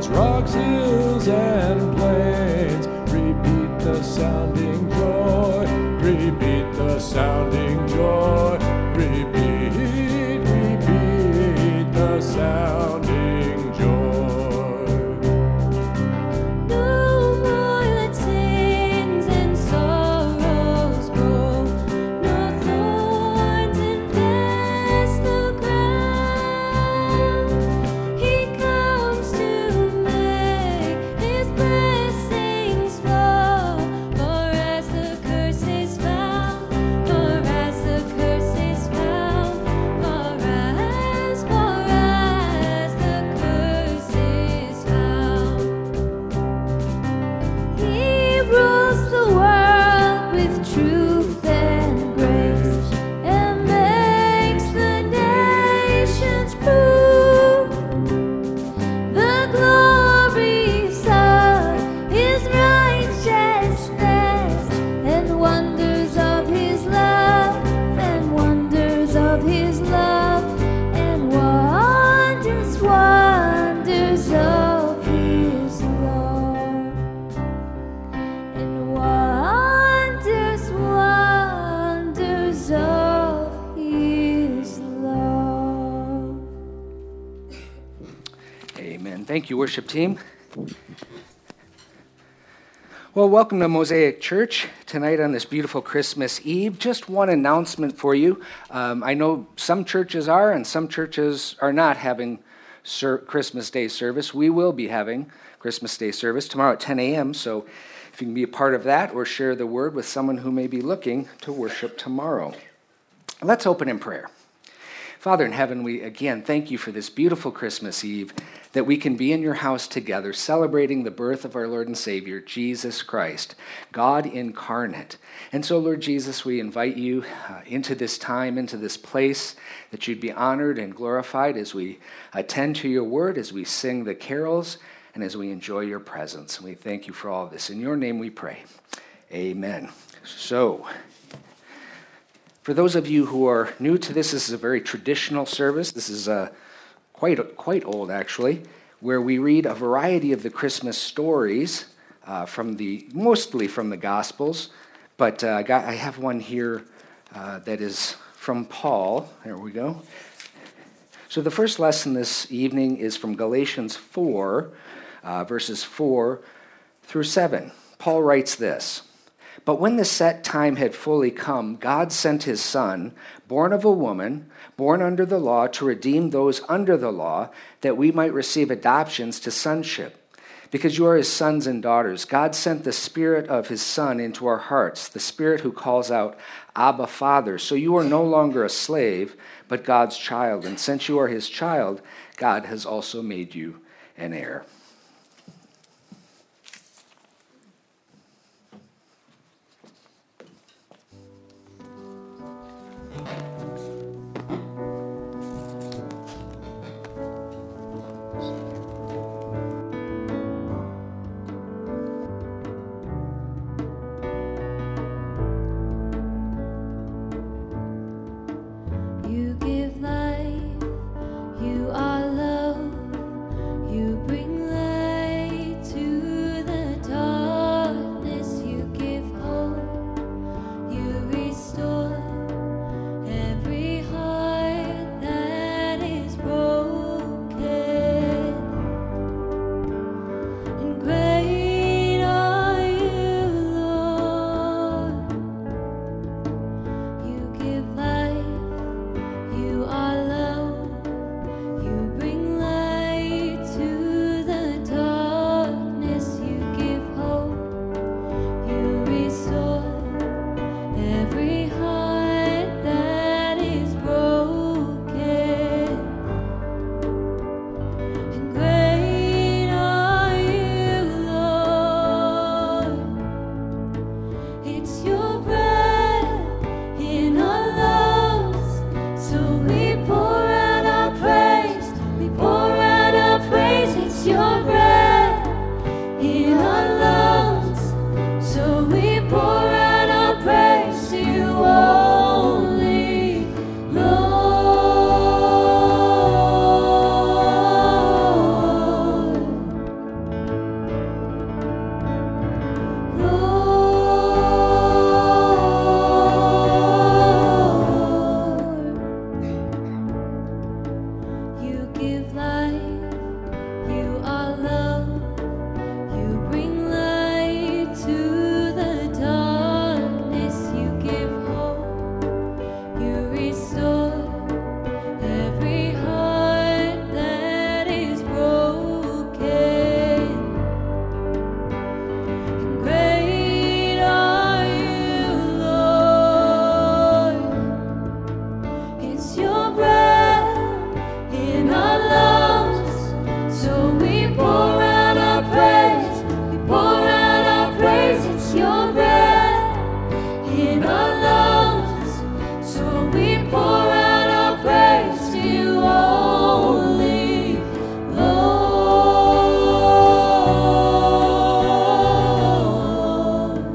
rocks, hills, and plains. Repeat the sounding joy. Repeat the sounding joy. Repeat, repeat the sounding joy. No more let sins and sorrows grow, no thorns infest the ground. He comes to make his blessings flow, for as the curse is found, for as the curse is found, for as the curse is found. He rules the world with truth and grace, and makes the nations prove the glories of his righteousness, and wonders of his love, and wonders of his love, and wonders, wonders of his love, and wonders, wonders of his love. Amen. Thank you, worship team. Well, welcome to Mosaic Church tonight on this beautiful Christmas Eve. Just one announcement for you. I know some churches are and some churches are not having Christmas Day service. We will be having Christmas Day service tomorrow at 10 a.m., so if you can be a part of that or share the word with someone who may be looking to worship tomorrow. Let's open in prayer. Father in heaven, we again thank you for this beautiful Christmas Eve, that we can be in your house together celebrating the birth of our Lord and Savior, Jesus Christ, God incarnate. And so, Lord Jesus, we invite you into this time, into this place, that you'd be honored and glorified as we attend to your word, as we sing the carols, and as we enjoy your presence. And we thank you for all of this. In your name we pray. Amen. So, for those of you who are new to this is a very traditional service. This is quite old, actually, where we read a variety of the Christmas stories mostly from the Gospels. But I have one here that is from Paul. There we go. So the first lesson this evening is from Galatians 4, verses 4 through 7. Paul writes this: "But when the set time had fully come, God sent his Son, born of a woman, born under the law, to redeem those under the law, that we might receive adoptions to sonship. Because you are his sons and daughters, God sent the Spirit of his Son into our hearts, the Spirit who calls out, 'Abba, Father.' So you are no longer a slave, but God's child. And since you are his child, God has also made you an heir." You give life, you are love, you bring life. It's your breath in our lungs, so we pour out our praise. We pour out our praise. It's your breath in our lungs, so we pour out our praise to you only, Lord.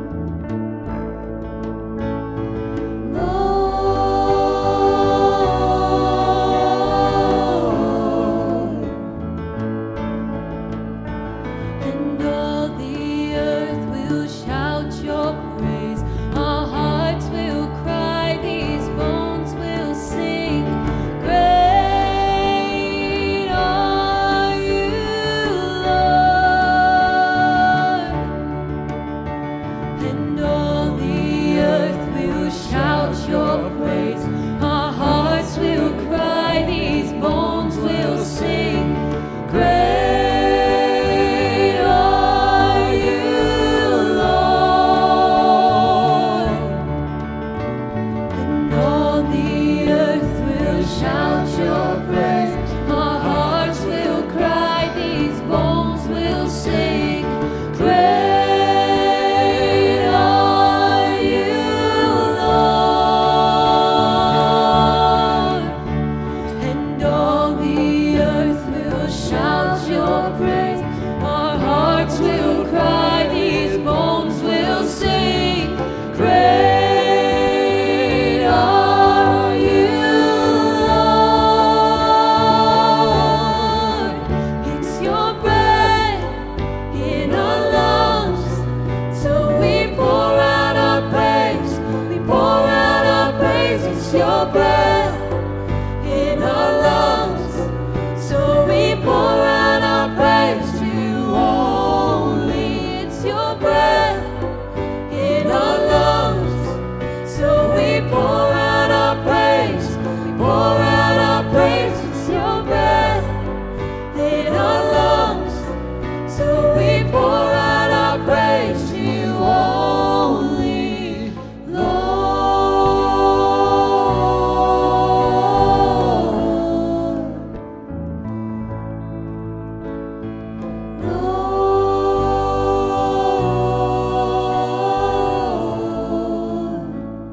Lord. And all the earth will shout your praise. Our hearts will cry, these bones will sing. Great are you, Lord. And all the earth will shout your praise. Our hearts will cry, these bones will sing. Great are you, Lord. And all the earth will shout your praise. Our hearts will cry, these bones will sing. Great are you, Lord. And all the earth will shout your praise. Our hearts will cry, these bones will sing. Great are you, Lord. It's your breath in our lungs, so we pour out our praise. We pour out our praise. It's your breath in our lungs, so we pour out our praise to you only. It's your breath in our lungs, so we pour out our praise. We pour out our praise. It's your breath in our lungs, so we pour out our praise to you only, Lord. Lord.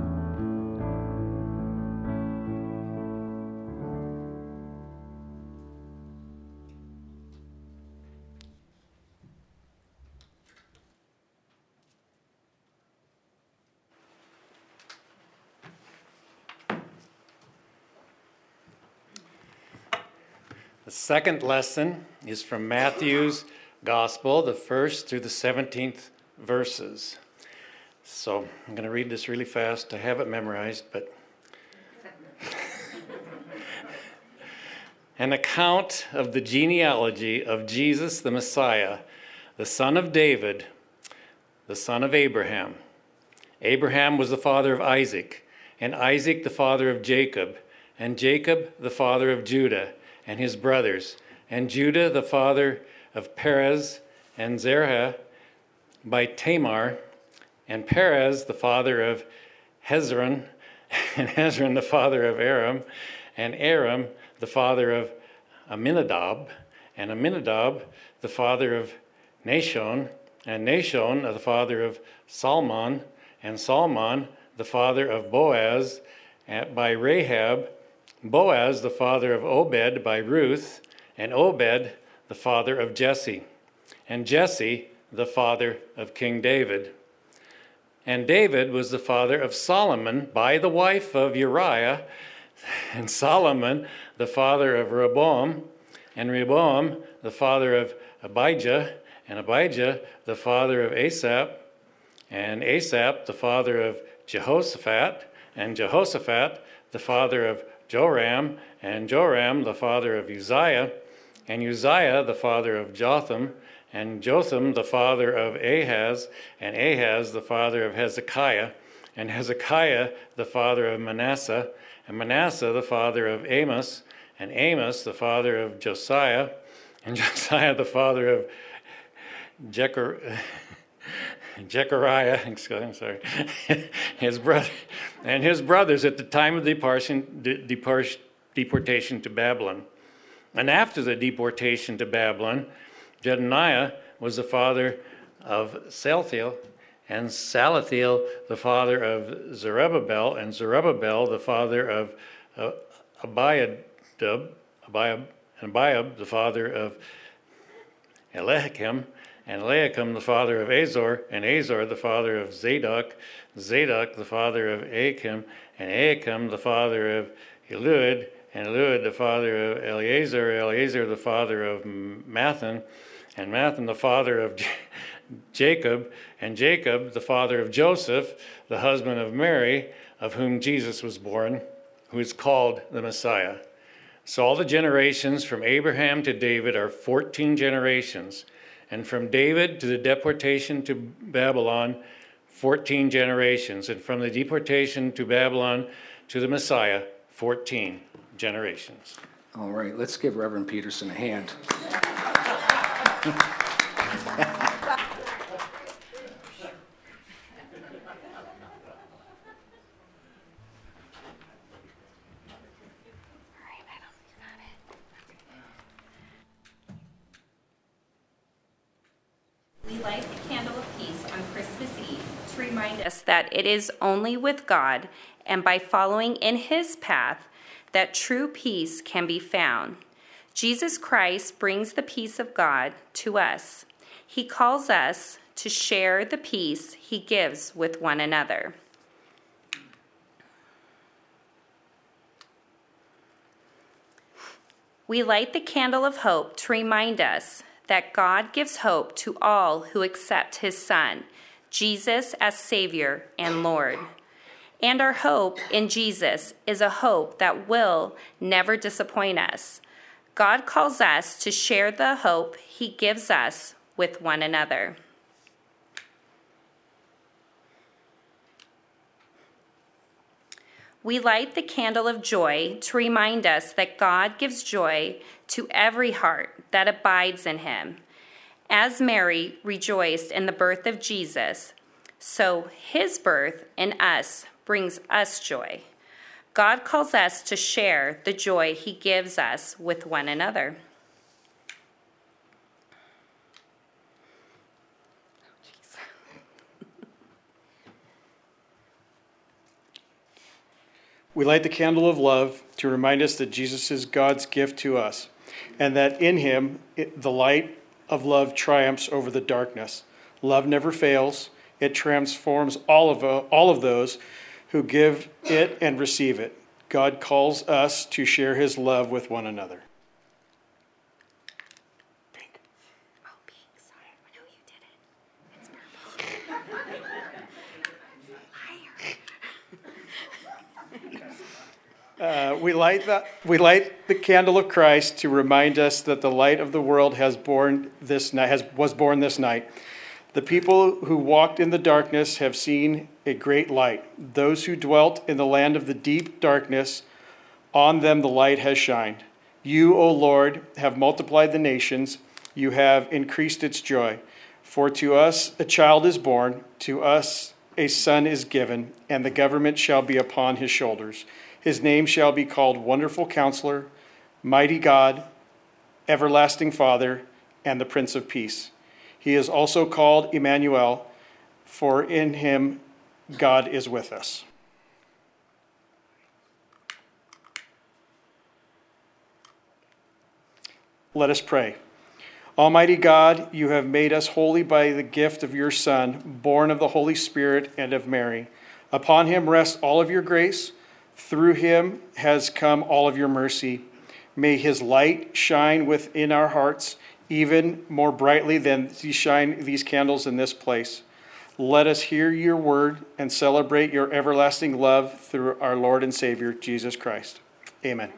The second lesson is from Matthew's Gospel, the 1st through the 17th verses. So I'm going to read this really fast. I have it memorized, but an account of the genealogy of Jesus the Messiah, the son of David, the son of Abraham. Abraham was the father of Isaac, and Isaac the father of Jacob, and Jacob the father of Judah and his brothers, and Judah the father of Perez and Zerah by Tamar, and Perez the father of Hezron, and Hezron the father of Aram, and Aram the father of Aminadab, and Aminadab the father of Nahshon, and Nahshon the father of Salmon, and Salmon the father of Boaz by Rahab, Boaz the father of Obed by Ruth, and Obed the father of Jesse, and Jesse the father of King David. And David was the father of Solomon by the wife of Uriah, and Solomon the father of Rehoboam, and Rehoboam the father of Abijah, and Abijah the father of Asaph, and Asaph the father of Jehoshaphat, and Jehoshaphat the father of Joram, and Joram the father of Uzziah, and Uzziah the father of Jotham, and Jotham the father of Ahaz, and Ahaz the father of Hezekiah, and Hezekiah the father of Manasseh, and Manasseh the father of Amos, and Amos the father of Josiah, and Josiah the father of Jechariah, I'm sorry, his brother, and his brothers at the time of deportation to Babylon. And after the deportation to Babylon, Jedaniah was the father of Salthiel, and Salathiel the father of Zerubbabel, and Zerubbabel the father of Abiab, and Abiab the father of Eliakim, and Eliakim the father of Azor, and Azor the father of Zadok, Zadok the father of Achim, and Achim the father of Eliud, and Eliud the father of Eleazar, Eleazar the father of Mathan, and Mathan the father of Jacob, and Jacob the father of Joseph, the husband of Mary, of whom Jesus was born, who is called the Messiah. So all the generations from Abraham to David are 14 generations. And from David to the deportation to Babylon, 14 generations. And from the deportation to Babylon to the Messiah, 14 generations. All right, let's give Reverend Peterson a hand. We light the candle of peace on Christmas Eve to remind us that it is only with God and by following in his path that true peace can be found. Jesus Christ brings the peace of God to us. He calls us to share the peace he gives with one another. We light the candle of hope to remind us that God gives hope to all who accept his Son, Jesus, as Savior and Lord. And our hope in Jesus is a hope that will never disappoint us. God calls us to share the hope he gives us with one another. We light the candle of joy to remind us that God gives joy to every heart that abides in him. As Mary rejoiced in the birth of Jesus, so his birth in us brings us joy. God calls us to share the joy he gives us with one another. We light the candle of love to remind us that Jesus is God's gift to us, and that in him the light of love triumphs over the darkness. Love never fails. It transforms all of those who give it and receive it. God calls us to share his love with one another. We light the candle of Christ to remind us that the light of the world was born this night. The people who walked in the darkness have seen a great light. Those who dwelt in the land of the deep darkness, on them the light has shined. You, O Lord, have multiplied the nations. You have increased its joy. For to us a child is born, to us a son is given, and the government shall be upon his shoulders. His name shall be called Wonderful Counselor, Mighty God, Everlasting Father, and the Prince of Peace. He is also called Emmanuel, for in him God is with us. Let us pray. Almighty God, you have made us holy by the gift of your Son, born of the Holy Spirit and of Mary. Upon him rests all of your grace. Through him has come all of your mercy. May his light shine within our hearts even more brightly than shine these candles in this place. Let us hear your word and celebrate your everlasting love through our Lord and Savior, Jesus Christ. Amen.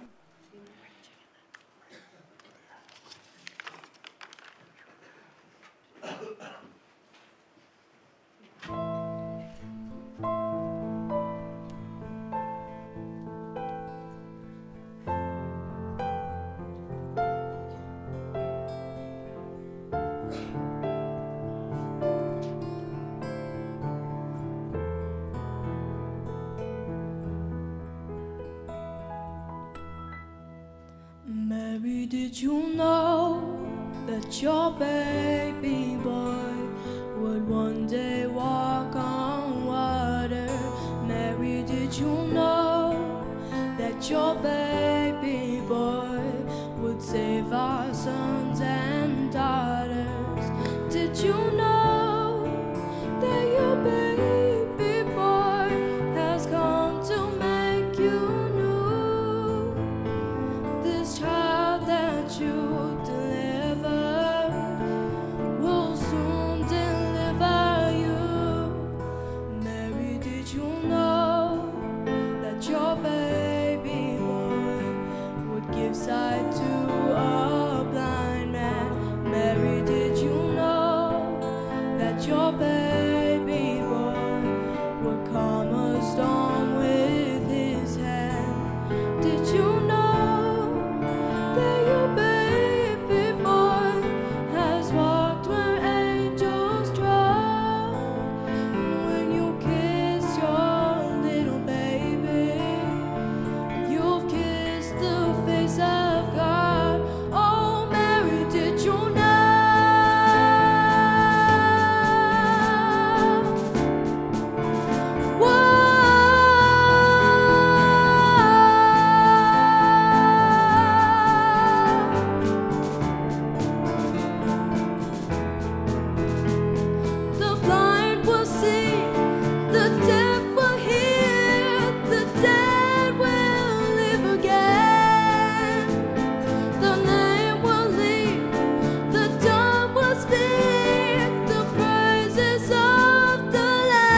did you know that your baby boy would one day walk on water? Mary, did you know that your baby boy would save our sons and daughters? Did you know that your baby boy has come to make you new? This child that you delivered will soon deliver you. Mary, did you know that your baby boy would give sight to a blind man? Mary, did you know that your baby boy would calm a storm with his hand? Did you know that your baby boy has walked where angels trod? And when you kiss your little baby, you've kissed the face of God. Oh, Mary, did you know? The blind will see, the deaf will hear, the dead will live again. The lame will leap, the dumb will speak, the praises of the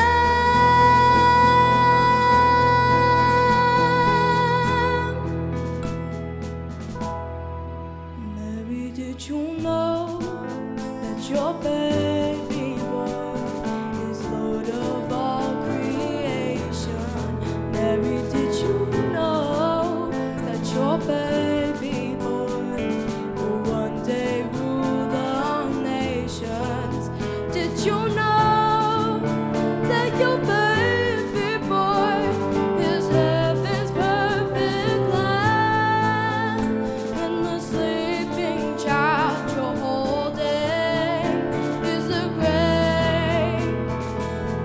Lamb. Mary, did you know that your baby boy is Lord of all creation? Mary, did you know that your baby boy will one day rule the nations? Did you know that your baby boy is heaven's perfect lamb? And the sleeping child you're holding is the great I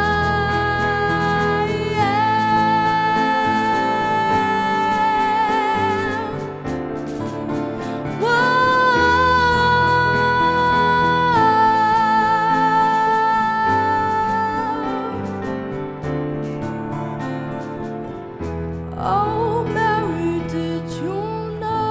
am. Oh, Mary, did you know?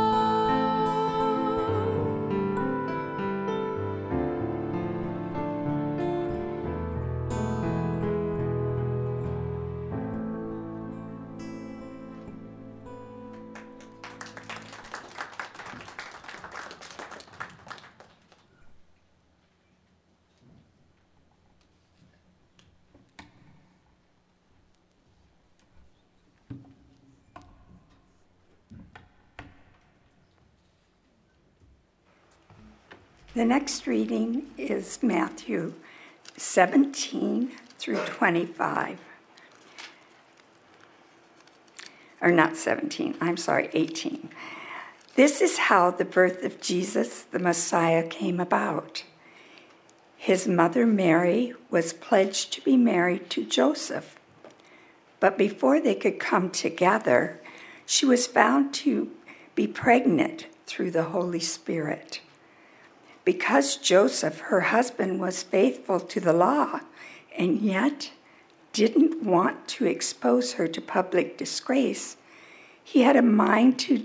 The next reading is Matthew 17 through 25. Or not 17, I'm sorry, 18. This is how the birth of Jesus, the Messiah, came about. His mother Mary was pledged to be married to Joseph. But before they could come together, she was found to be pregnant through the Holy Spirit. Because Joseph, her husband, was faithful to the law and yet didn't want to expose her to public disgrace, he had a mind to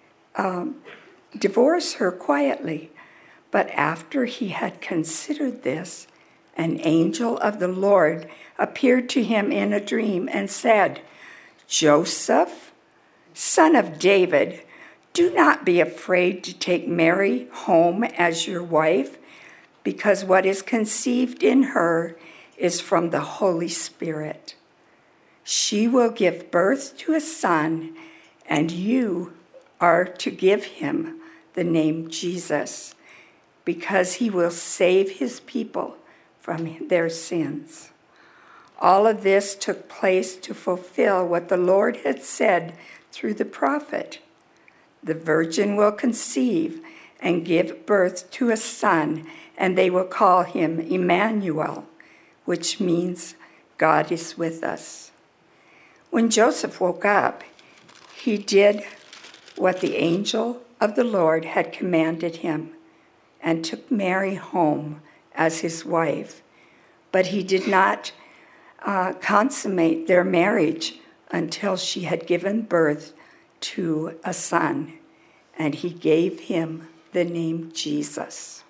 divorce her quietly. But after he had considered this, an angel of the Lord appeared to him in a dream and said, "Joseph, son of David, do not be afraid to take Mary home as your wife, because what is conceived in her is from the Holy Spirit. She will give birth to a son, and you are to give him the name Jesus, because he will save his people from their sins." All of this took place to fulfill what the Lord had said through the prophet. The virgin will conceive and give birth to a son, and they will call him Emmanuel, which means God is with us. When Joseph woke up, he did what the angel of the Lord had commanded him and took Mary home as his wife. But he did not consummate their marriage until she had given birth to a son, and he gave him the name Jesus.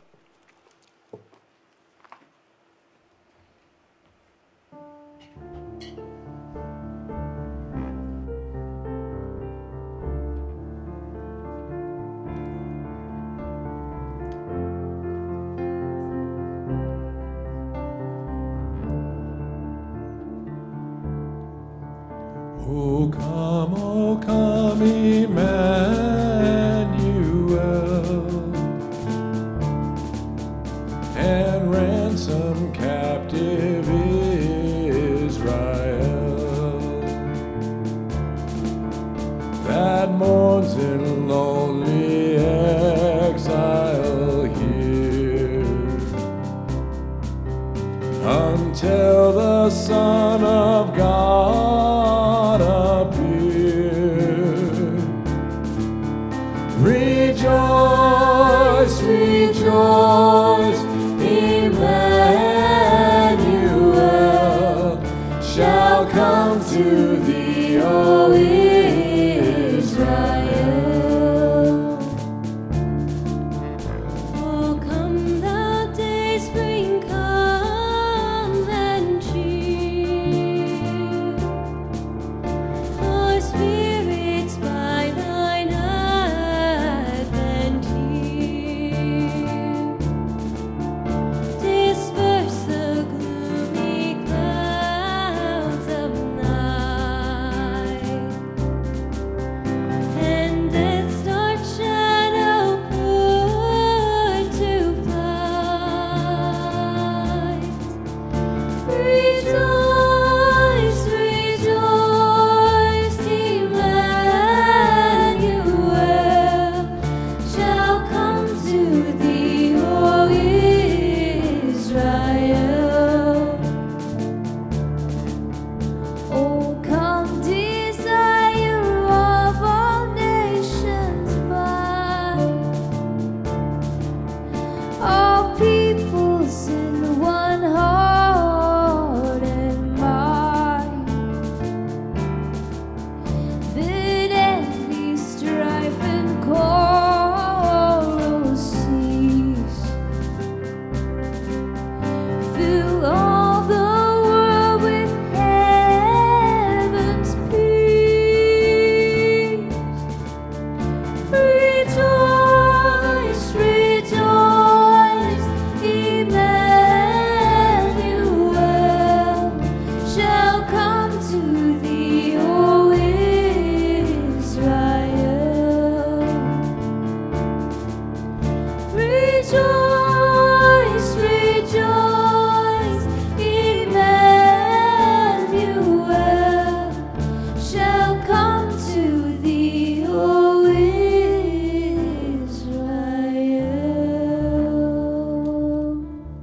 O come, Emmanuel, and ransom captive Israel, that mourns in lonely exile here, until the Son of God appear. Rejoice, rejoice, Emmanuel shall come to thee, O Israel. Oh, come thou day spring, come and cheer our spirits by thine advent here. Disperse the gloomy clouds of night, and death's dark shadow put to flight. Rejoice, rejoice, Emmanuel shall come to thee, O Israel. O come, desire of all nations bright, all peoples in one heart and mind. Bid envy, strife, and quarrel cease. Fill all the world with heaven's peace. Rejoice, rejoice, Emmanuel shall come to thee, O Israel. Rejoice, rejoice, Emmanuel shall come to thee, O Israel.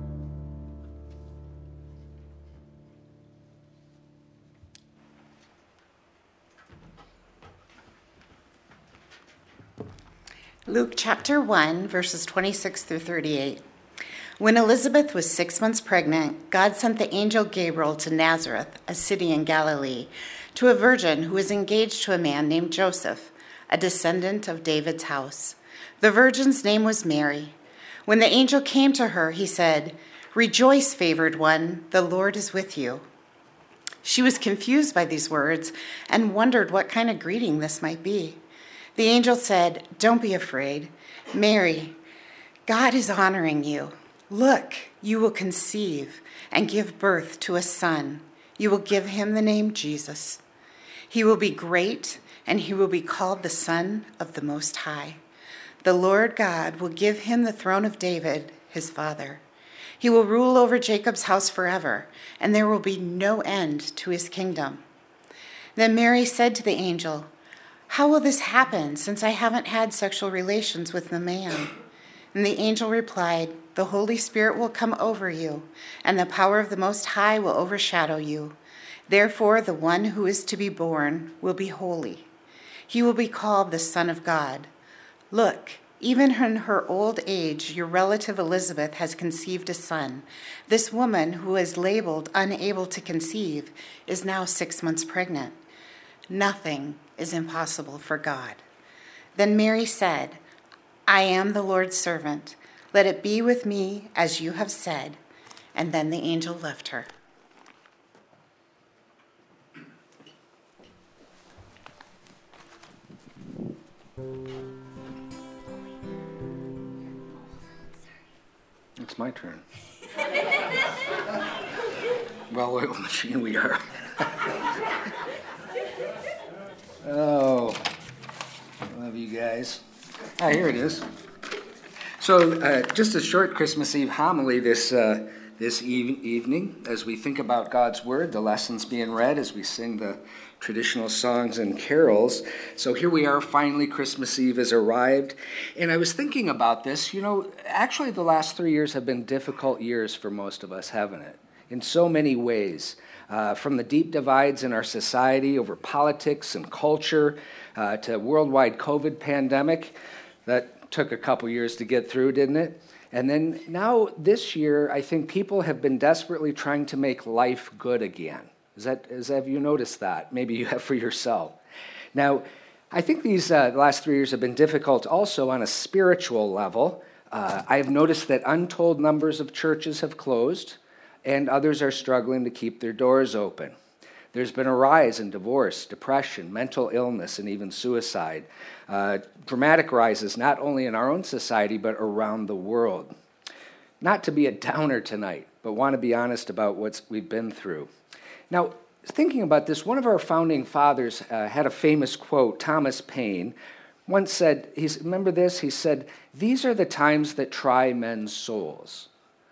Luke chapter 1, verses 26 through 38. When Elizabeth was 6 months pregnant, God sent the angel Gabriel to Nazareth, a city in Galilee, to a virgin who was engaged to a man named Joseph, a descendant of David's house. The virgin's name was Mary. When the angel came to her, he said, "Rejoice, favored one, the Lord is with you." She was confused by these words and wondered what kind of greeting this might be. The angel said, "Don't be afraid, Mary. God is honoring you. Look, you will conceive and give birth to a son. You will give him the name Jesus. He will be great, and he will be called the Son of the Most High. The Lord God will give him the throne of David, his father. He will rule over Jacob's house forever, and there will be no end to his kingdom." Then Mary said to the angel, How will this happen, since I haven't had sexual relations with the man?" And the angel replied, "The Holy Spirit will come over you, and the power of the Most High will overshadow you. Therefore, the one who is to be born will be holy. He will be called the Son of God. Look, even in her old age, your relative Elizabeth has conceived a son. This woman, who is labeled unable to conceive, is now 6 months pregnant. Nothing is impossible for God." Then Mary said, "I am the Lord's servant. Let it be with me as you have said." And then the angel left her. It's my turn. Well-oiled machine we are. Oh, I love you guys. Ah, here it is. So, just a short Christmas Eve homily this evening as we think about God's Word, the lessons being read as we sing the traditional songs and carols. So here we are, finally Christmas Eve has arrived. And I was thinking about this, actually the last 3 years have been difficult years for most of us, haven't it? In so many ways. From the deep divides in our society over politics and culture to worldwide COVID pandemic. That took a couple years to get through, didn't it? And then now this year, I think people have been desperately trying to make life good again. Have you noticed that? Maybe you have for yourself. Now, I think these last 3 years have been difficult also on a spiritual level. I've noticed that untold numbers of churches have closed, and others are struggling to keep their doors open. There's been a rise in divorce, depression, mental illness, and even suicide. Dramatic rises not only in our own society, but around the world. Not to be a downer tonight, but want to be honest about what we've been through. Now, thinking about this, one of our founding fathers had a famous quote. Thomas Paine once said, remember this? He said, "These are the times that try men's souls."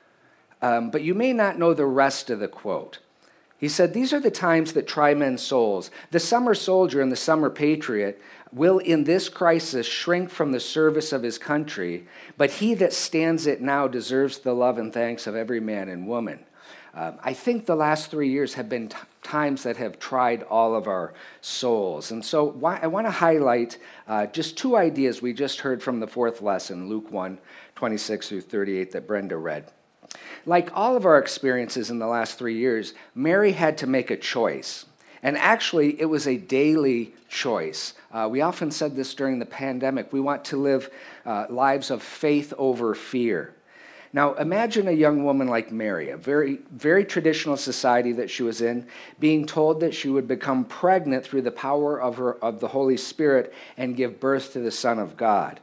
But you may not know the rest of the quote. He said, "These are the times that try men's souls. The summer soldier and the summer patriot will in this crisis shrink from the service of his country, but he that stands it now deserves the love and thanks of every man and woman." I think the last 3 years have been times that have tried all of our souls. And so I want to highlight just two ideas we just heard from the fourth lesson, Luke 1, 26 through 38, that Brenda read. Like all of our experiences in the last 3 years, Mary had to make a choice. And actually, it was a daily choice. We often said this during the pandemic. We want to live lives of faith over fear. Now, imagine a young woman like Mary, a very, very traditional society that she was in, being told that she would become pregnant through the power of the Holy Spirit and give birth to the Son of God.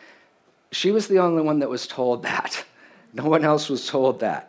She was the only one that was told that. No one else was told that.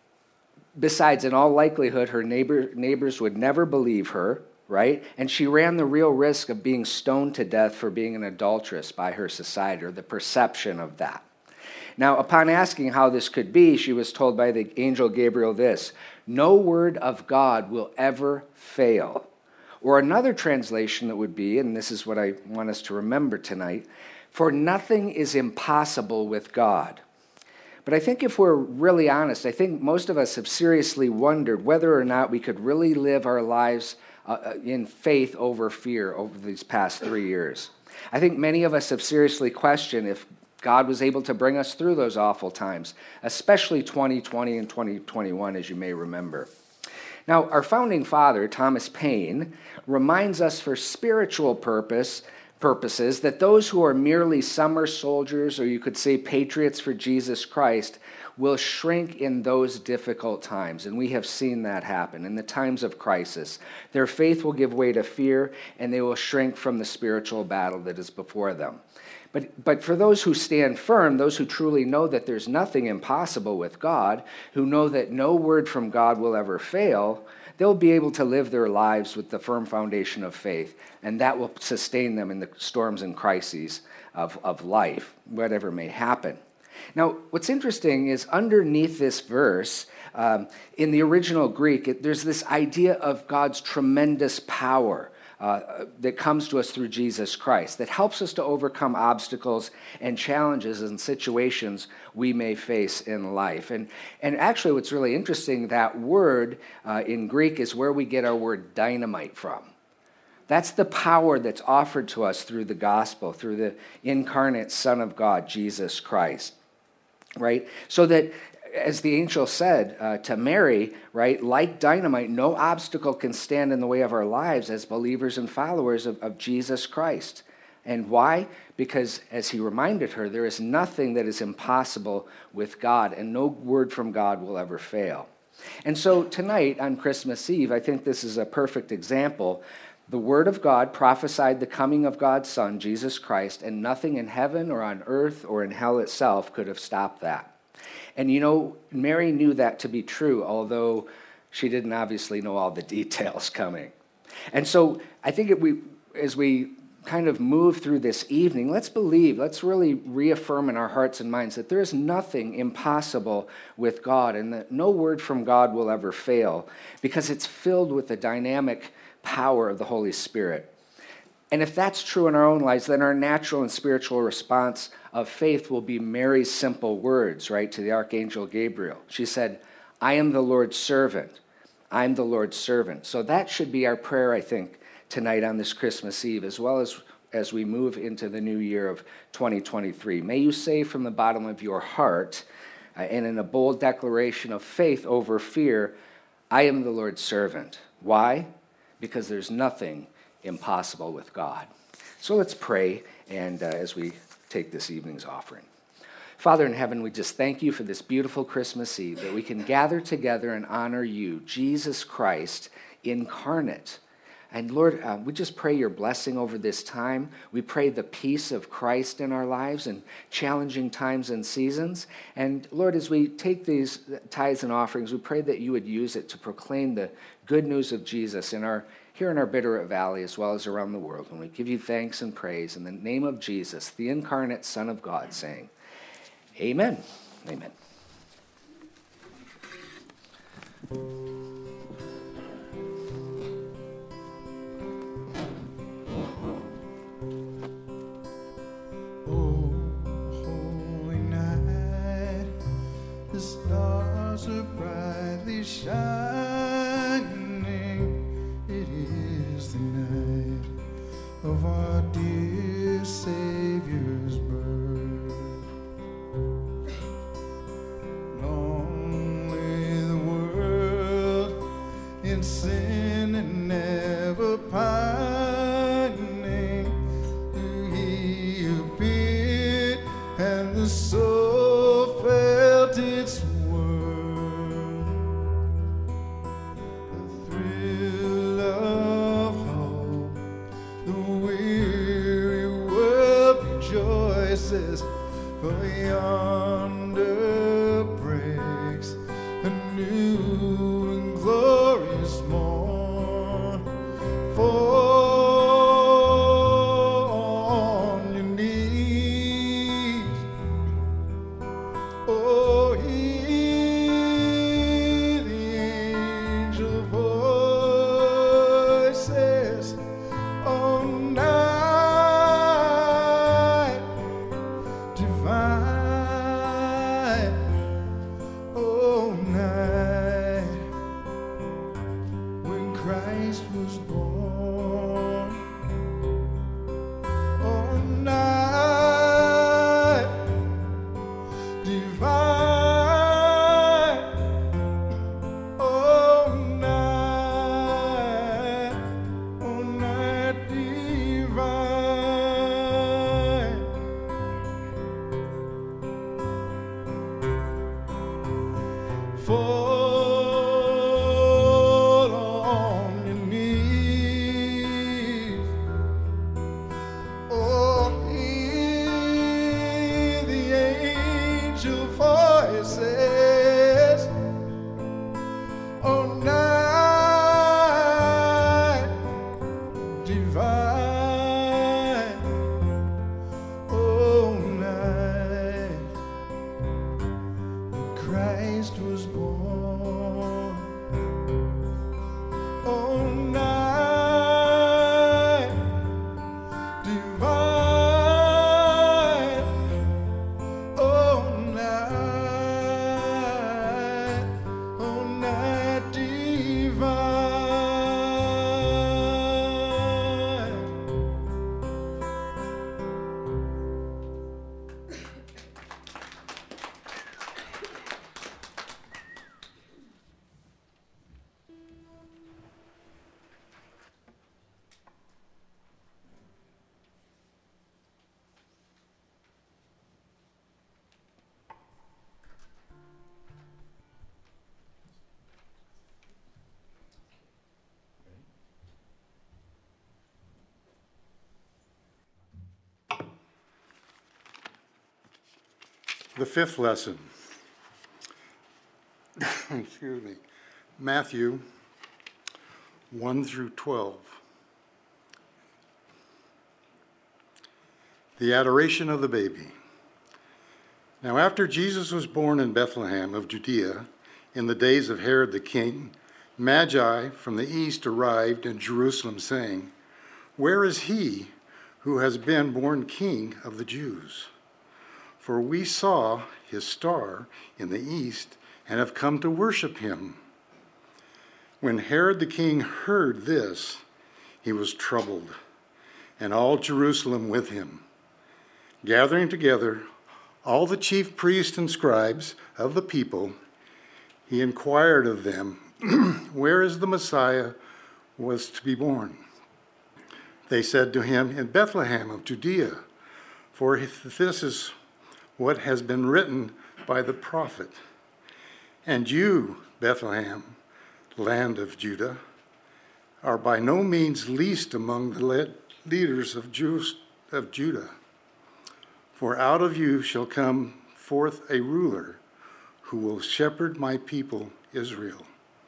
Besides, in all likelihood, her neighbors would never believe her, right? And she ran the real risk of being stoned to death for being an adulteress by her society, or the perception of that. Now, upon asking how this could be, she was told by the angel Gabriel this: "No word of God will ever fail." Or another translation that would be, and this is what I want us to remember tonight, "For nothing is impossible with God." But I think if we're really honest, I think most of us have seriously wondered whether or not we could really live our lives in faith over fear over these past 3 years. I think many of us have seriously questioned if God was able to bring us through those awful times, especially 2020 and 2021, as you may remember. Now, our founding father, Thomas Paine, reminds us for spiritual purposes that those who are merely summer soldiers, or you could say patriots for Jesus Christ, will shrink in those difficult times. And we have seen that happen in the times of crisis. Their faith will give way to fear, and they will shrink from the spiritual battle that is before them. But for those who stand firm, those who truly know that there's nothing impossible with God, who know that no word from God will ever fail, they'll be able to live their lives with the firm foundation of faith, and that will sustain them in the storms and crises of life, whatever may happen. Now, what's interesting is underneath this verse, in the original Greek, there's this idea of God's tremendous power. that comes to us through Jesus Christ, that helps us to overcome obstacles and challenges and situations we may face in life. And actually, what's really interesting, that word in Greek is where we get our word dynamite from. That's the power that's offered to us through the gospel, through the incarnate Son of God, Jesus Christ, right? So that, as the angel said to Mary, right, like dynamite, no obstacle can stand in the way of our lives as believers and followers of Jesus Christ. And why? Because, as he reminded her, there is nothing that is impossible with God, and no word from God will ever fail. And so tonight, on Christmas Eve, I think this is a perfect example. The Word of God prophesied the coming of God's Son, Jesus Christ, and nothing in heaven or on earth or in hell itself could have stopped that. And you know, Mary knew that to be true, although she didn't obviously know all the details coming. And so I think as we kind of move through this evening, let's really reaffirm in our hearts and minds that there is nothing impossible with God, and that no word from God will ever fail, because it's filled with the dynamic power of the Holy Spirit. And if that's true in our own lives, then our natural and spiritual response of faith will be Mary's simple words, right, to the Archangel Gabriel. She said, I am the Lord's servant. I'm the Lord's servant. So that should be our prayer, I think, tonight on this Christmas Eve, as well as we move into the new year of 2023. May you say from the bottom of your heart, and in a bold declaration of faith over fear, I am the Lord's servant. Why? Because there's nothing impossible with God. So let's pray, and as we take this evening's offering. Father in heaven, we just thank you for this beautiful Christmas Eve, that we can gather together and honor you, Jesus Christ incarnate. And Lord, we just pray your blessing over this time. We pray the peace of Christ in our lives in challenging times and seasons. And Lord, as we take these tithes and offerings, we pray that you would use it to proclaim the good news of Jesus here in our Bitterroot Valley, as well as around the world. And we give you thanks and praise in the name of Jesus, the incarnate Son of God, saying, Amen. Amen. Oh, holy night, the stars are brightly shining. It is the night of our dear Savior's birth. Long lay the world in sin and never pining. He appeared, and the soul felt its worth. The thrill of hope, the weary world rejoices, for yonder breaks a new and glorious morn. Fall on your knees, oh, hear the angel voices, oh, night divine, oh, night The fifth lesson, excuse me, Matthew 1 through 12. The adoration of the baby. Now after Jesus was born in Bethlehem of Judea, in the days of Herod the king, Magi from the east arrived in Jerusalem, saying, "Where is he who has been born King of the Jews? For we saw his star in the east and have come to worship him." When Herod the king heard this, he was troubled, and all Jerusalem with him. Gathering together all the chief priests and scribes of the people, he inquired of them, "Where is the Messiah was to be born?" They said to him, "In Bethlehem of Judea, for this is what has been written by the prophet. And you, Bethlehem, land of Judah, are by no means least among the leaders of Judah. For out of you shall come forth a ruler who will shepherd my people Israel."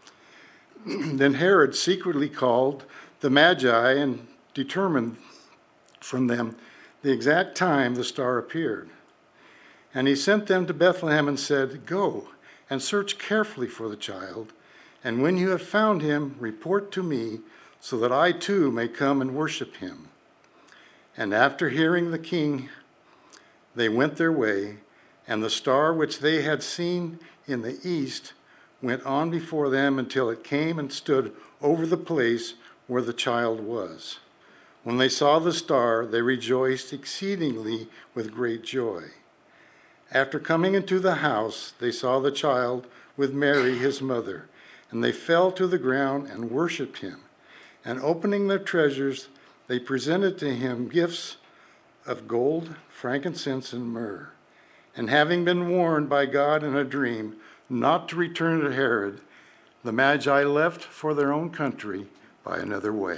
Then Herod secretly called the Magi and determined from them the exact time the star appeared. And he sent them to Bethlehem and said, "Go and search carefully for the child, and when you have found him, report to me, so that I too may come and worship him." And after hearing the king, they went their way, and the star which they had seen in the east went on before them until it came and stood over the place where the child was. When they saw the star, they rejoiced exceedingly with great joy. After coming into the house, they saw the child with Mary, his mother, and they fell to the ground and worshipped him. And opening their treasures, they presented to him gifts of gold, frankincense, and myrrh. And having been warned by God in a dream not to return to Herod, the Magi left for their own country by another way.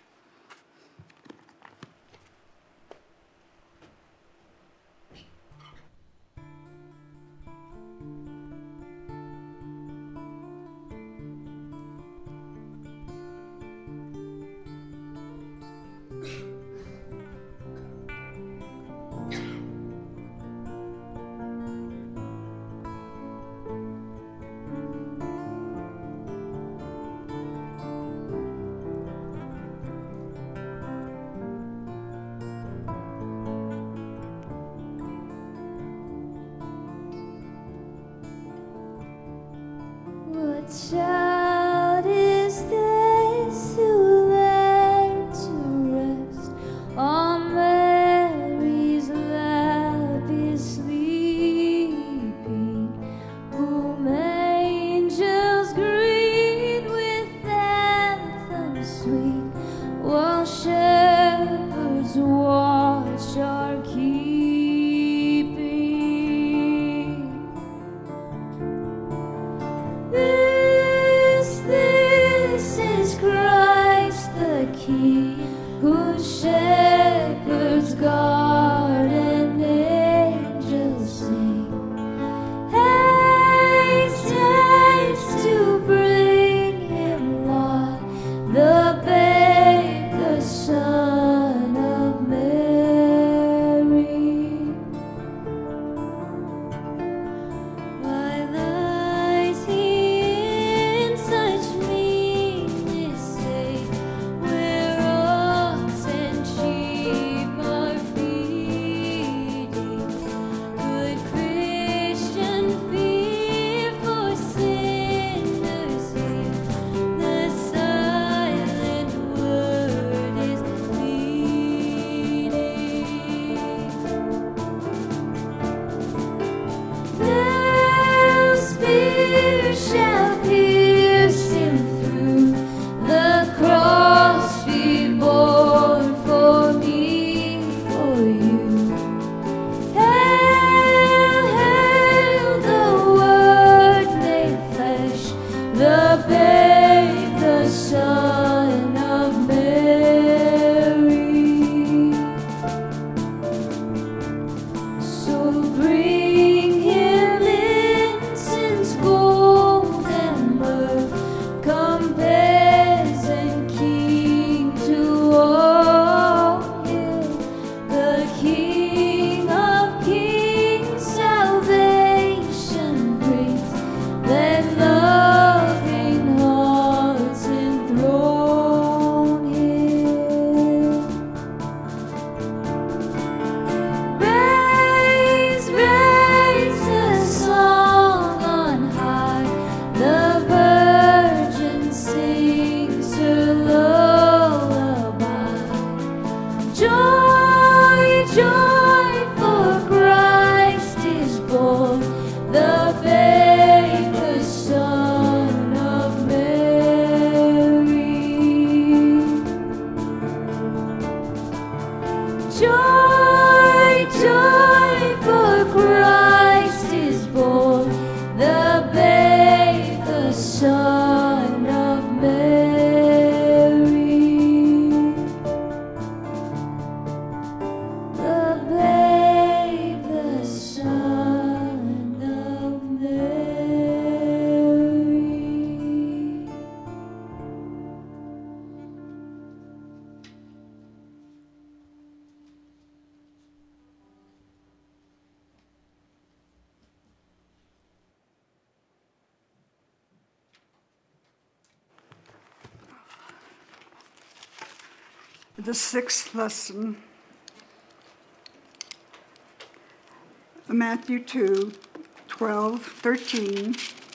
Child is this who laid to rest on Mary's lap is sleeping, whom angels greet with anthems sweet, while shepherds watch our keeping. This King of kings, salvation brings. Let loving hearts enthrone Him. Raise, raise the song on high. The Virgin sings her lullaby. Joy, joy, for Christ is born, the babe, the Son of Mary. Joy, joy, for Christ is born, the babe, the Son of Mary. The babe, the Son of Mary. The sixth lesson, Matthew 2, 12, 13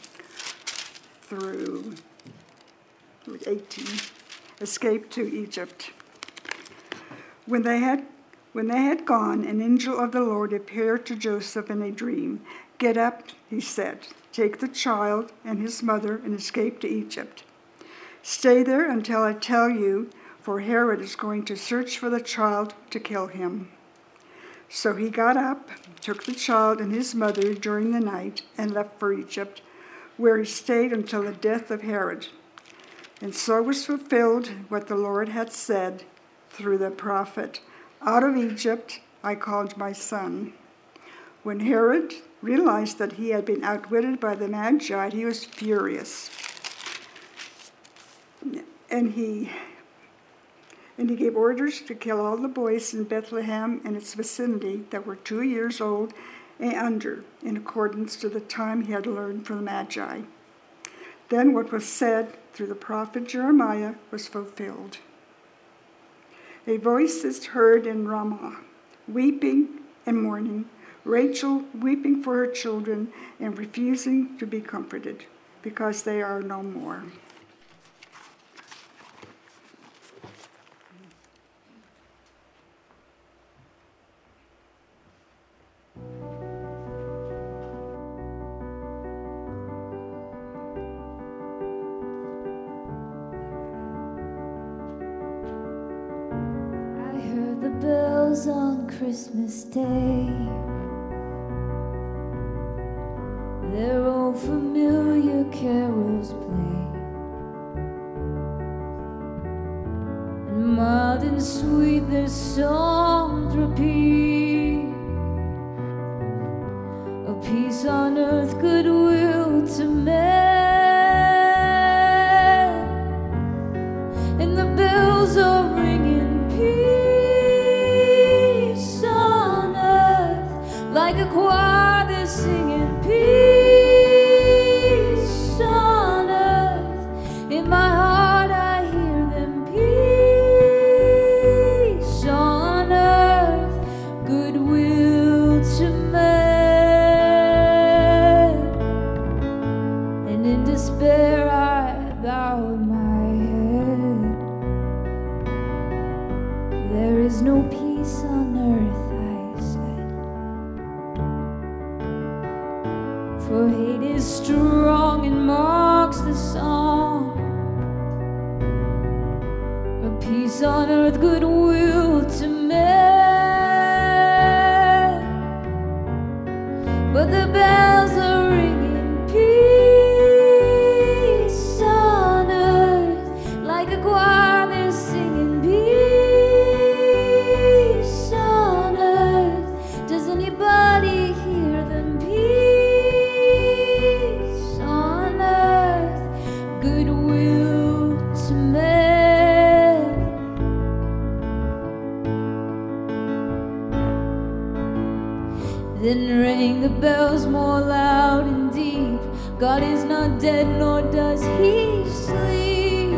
through 18. Escape to Egypt. When they had gone, an angel of the Lord appeared to Joseph in a dream. "Get up," he said, "take the child and his mother and escape to Egypt. Stay there until I tell you, for Herod is going to search for the child to kill him." So he got up, took the child and his mother during the night, and left for Egypt, where he stayed until the death of Herod. And so was fulfilled what the Lord had said through the prophet, "Out of Egypt I called my son." When Herod realized that he had been outwitted by the Magi, he was furious. And he gave orders to kill all the boys in Bethlehem and its vicinity that were 2 years old and under, in accordance to the time he had learned from the Magi. Then what was said through the prophet Jeremiah was fulfilled. A voice is heard in Ramah, weeping and mourning, Rachel weeping for her children and refusing to be comforted, because they are no more. Bells on Christmas Day, their old familiar carols play, and mild and sweet their songs repeat, of peace on earth, goodwill to men, and the bells are ringing like a choir they're singing peace on earth. In my heart I hear them, peace on earth, goodwill to men. And in despair I bowed my head. There is no peace on earth, for hate is strong and marks the song of peace on earth, goodwill to men. But the bells are ringing peace on earth, like a choir they're singing peace on earth. Does anybody hear them? Goodwill to men. Then rang the bells more loud and deep. God is not dead, nor does he sleep.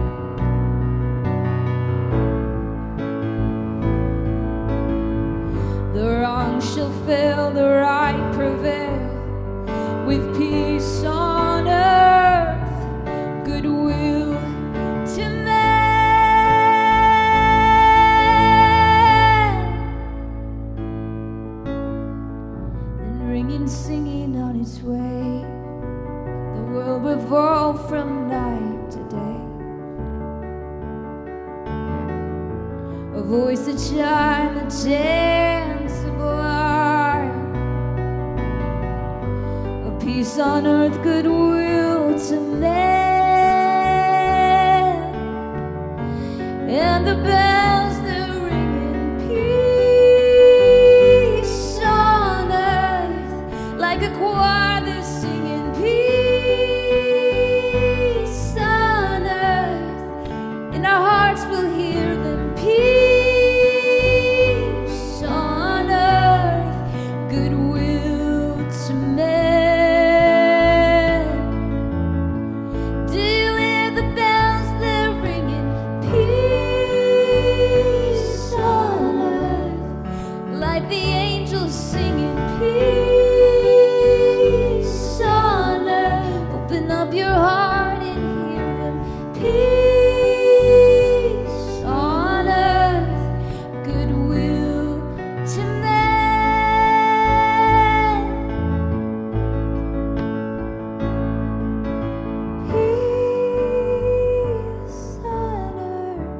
The wrong shall fail, the right prevail, with peace on earth, goodwill to men. And ringing, singing on its way, the world will fall from night to day. A voice that shines, a chance sublime, a peace on earth, goodwill to men. And the bells that ring in peace on earth, like a choir that's singing peace on earth, and our hearts will hear them. Peace on earth, goodwill to men. Do you hear the bells they're ringing? Peace on earth, like the angels singing peace on earth. Open up your heart and hear them. Peace on earth, goodwill to men. Peace on earth.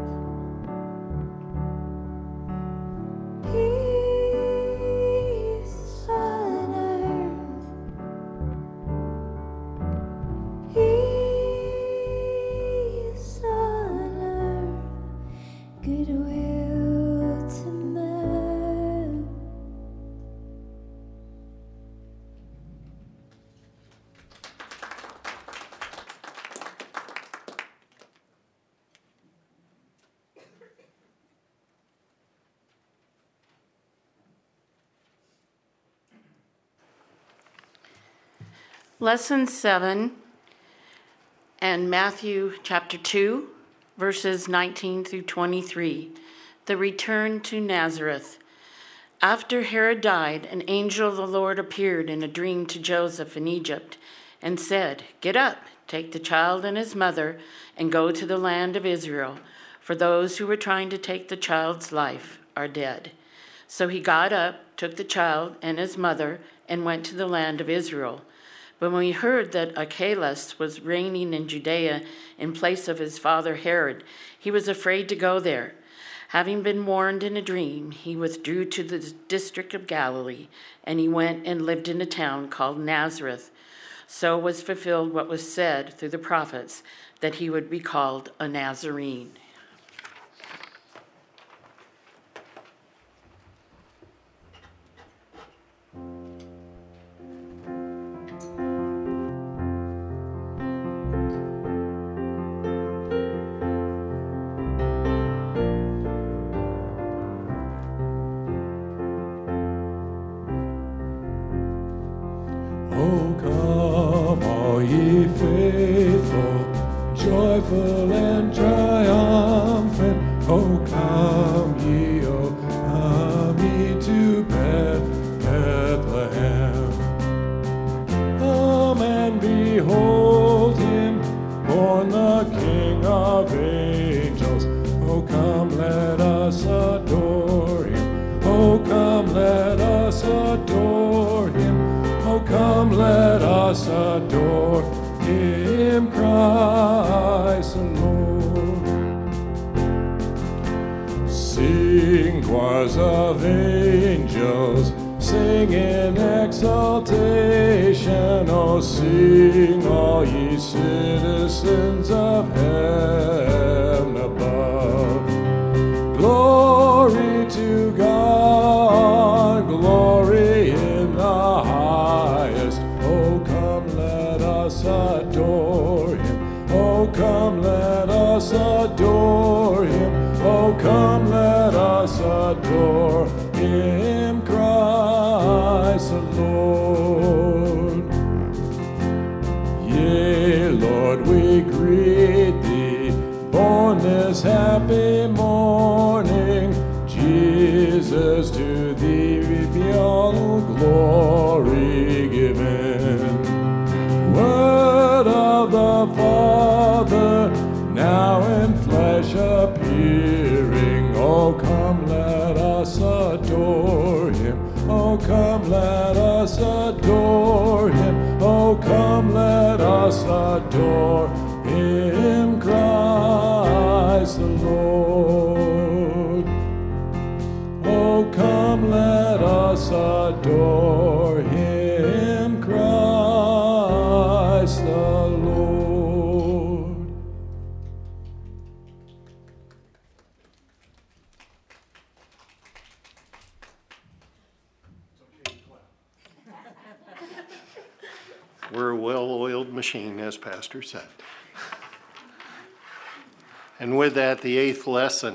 Peace on earth. Peace on earth, goodwill to men. Lesson 7 and Matthew chapter 2, verses 19 through 23. The return to Nazareth. After Herod died, an angel of the Lord appeared in a dream to Joseph in Egypt and said, "Get up, take the child and his mother, and go to the land of Israel, for those who were trying to take the child's life are dead." So he got up, took the child and his mother, and went to the land of Israel. But when he heard that Archelaus was reigning in Judea in place of his father Herod, he was afraid to go there. Having been warned in a dream, he withdrew to the district of Galilee, and he went and lived in a town called Nazareth. So was fulfilled what was said through the prophets, that he would be called a Nazarene. Oh, come, all ye faithful, joyful and triumphant. Oh, come ye, to Bethlehem. Come and behold him, born the King of angels. Oh, come, let us adore him. Oh, come, let us adore him. Oh, come, let us adore him, Christ the Lord. Sing, choirs of angels, sing in exaltation. Oh, sing, all ye citizens of heaven above. Glory to God, glory in the highest. Oh, come, let us adore him. Oh, come, let us adore him. Oh, come, let us adore him, Christ Jesus, to thee be all glory given. Word of the Father, now in flesh appearing. Oh, come, let us adore him. Oh, come, let us adore him. Oh, come, let us adore him, Christ the Lord. Oh, come, let us adore him, Christ the Lord. We're a well-oiled machine, as Pastor said. And with that, the 8th lesson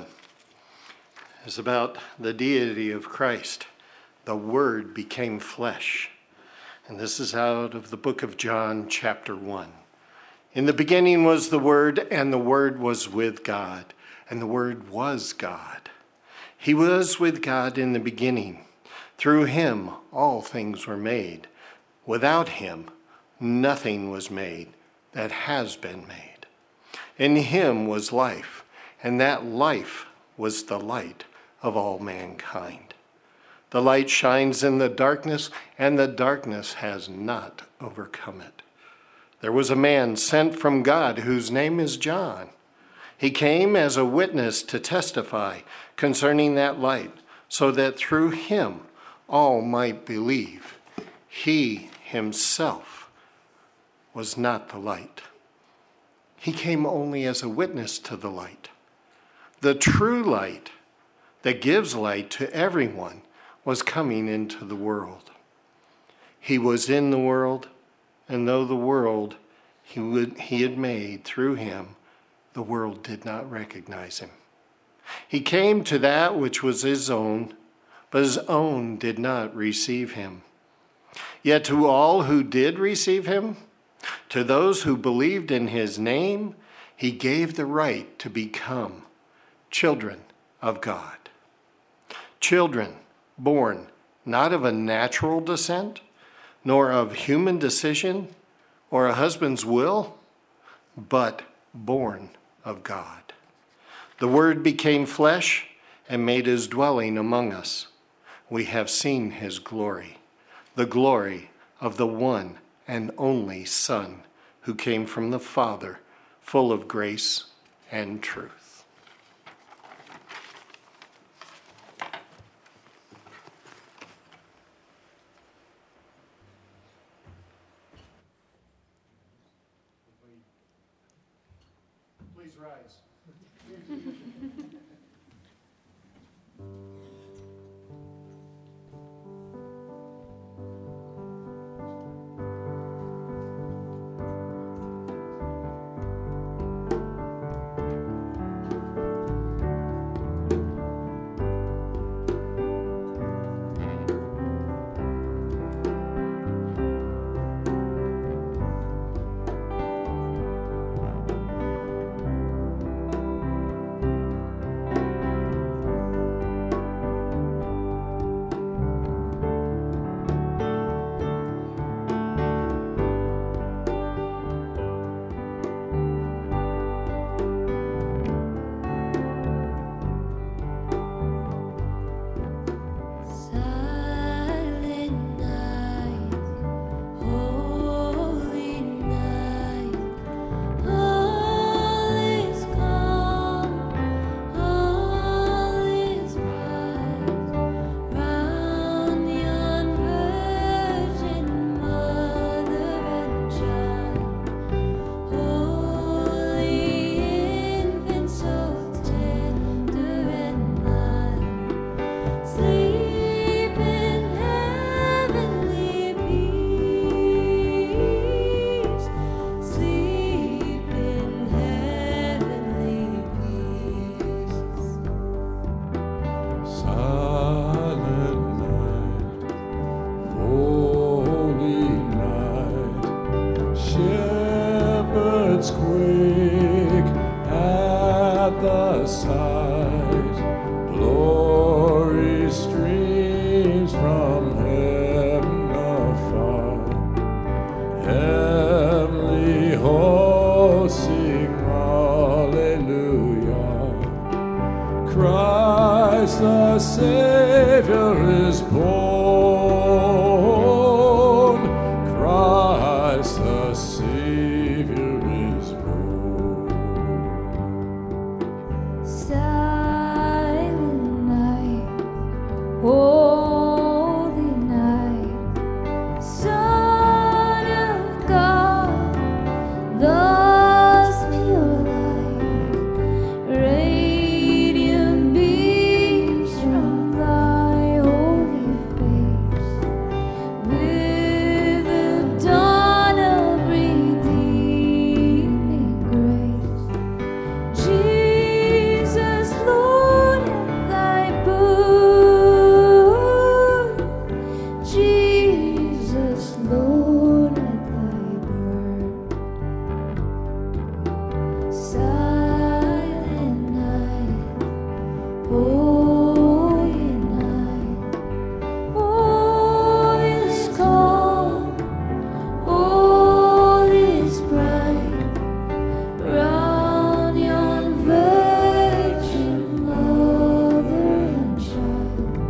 is about the deity of Christ. The Word became flesh. And this is out of the book of John, chapter 1. In the beginning was the Word, and the Word was with God, and the Word was God. He was with God in the beginning. Through him all things were made. Without him nothing was made that has been made. In him was life, and that life was the light of all mankind. The light shines in the darkness, and the darkness has not overcome it. There was a man sent from God whose name is John. He came as a witness to testify concerning that light, so that through him all might believe. He himself was not the light. He came only as a witness to the light. The true light that gives light to everyone was coming into the world. He was in the world, and though the world he had made through him, the world did not recognize him. He came to that which was his own, but his own did not receive him. Yet to all who did receive him, to those who believed in his name, he gave the right to become children of God. Children born not of a natural descent, nor of human decision or a husband's will, but born of God. The Word became flesh and made his dwelling among us. We have seen his glory, the glory of the one and only Son, who came from the Father, full of grace and truth. Please rise. Savior is born. Christ the Savior is born. Silent night, holy night, Son of God, lost your light, radiant beams from thy holy face, with the dawn of redeeming grace. Jesus, Lord of thy birth, Jesus, Lord of thy birth. Silent night, holy night, all is calm, all is bright, round yon virgin mother and child,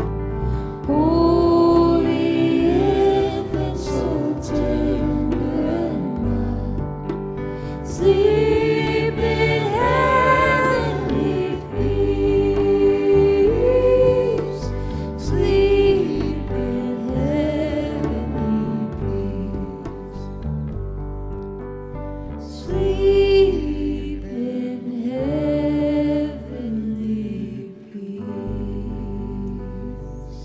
holy infant, so tender and mild, sleep in heavenly peace, sleep in heavenly peace, sleep in heavenly peace.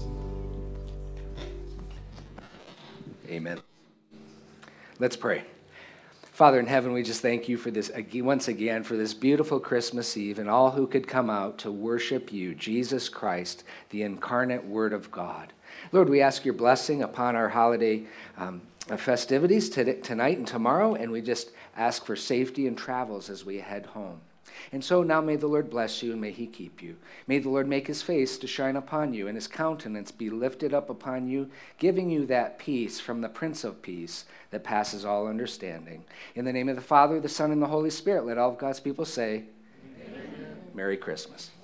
Amen. Let's pray. Father in heaven, we just thank you for this once again for this beautiful Christmas Eve and all who could come out to worship you, Jesus Christ, the incarnate Word of God. Lord, we ask your blessing upon our holiday festivities tonight and tomorrow, and we just ask for safety and travels as we head home. And so now may the Lord bless you and may he keep you. May the Lord make his face to shine upon you and his countenance be lifted up upon you, giving you that peace from the Prince of Peace that passes all understanding. In the name of the Father, the Son, and the Holy Spirit, let all of God's people say, Amen. Merry Christmas.